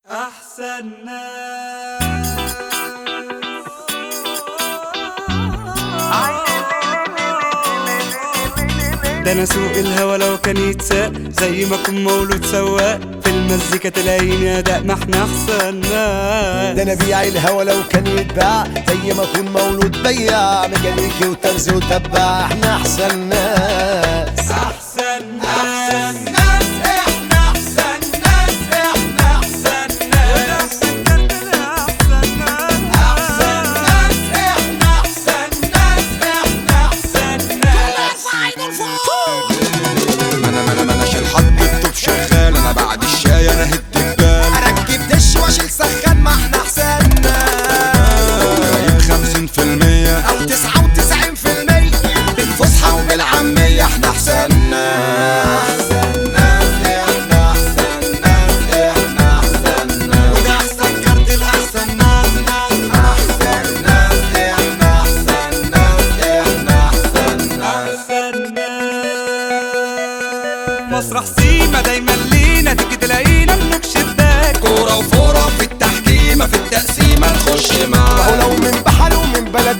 أحسن ناس. ده أنا سوق الهوا لو كان يتساق زي ما أكون مولود سواق في المزيكا تلاقيني أداء، ما احنا أحسن ناس. ده أنا بيع الهوا لو كان يتباع زي ما أكون مولود بياع ميكانيكي وترزي وتباع، احنا أحسن ناس. أحسن ناس. انا بعد الشاي انا هد البال، اركب دش واشيل سخان، ما احنا احسن جايب 50% او 99% بالفصحى وبالعامية، احنا احسن ناس. احنا احسن ناس، احنا احسن ناس، وده احسن كارت الاحسن ناس. احسن ناس، احنا احسن ناس، احنا احسن ناس. مسرح سيما دايما لينا، تيجي تلاقينا ملوك شباك، كورة وفورة في التحكيمة، في التقسيمة نخش معاك. ولو من بحر ومن بلد